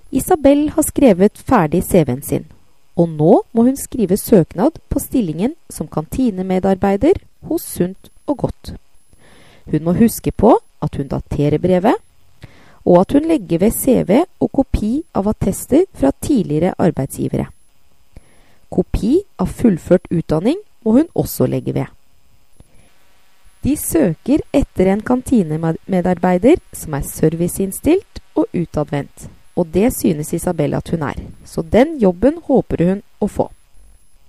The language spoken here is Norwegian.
Isabel har skrevet ferdig CV-en sin, og nå må hun skrive søknad på stillingen som kantinemedarbeider hos Sunt og Godt. Hun må huske på at hun daterer brevet, og at hun legger ved CV og kopi av attester fra tidligere arbeidsgivere. Kopi av fullført utdanning må hun også legge ved. De søker etter en kantinemedarbeider som er serviceinnstilt og utadvendt, og det synes Isabel at hun er, så den jobben håper hun å få.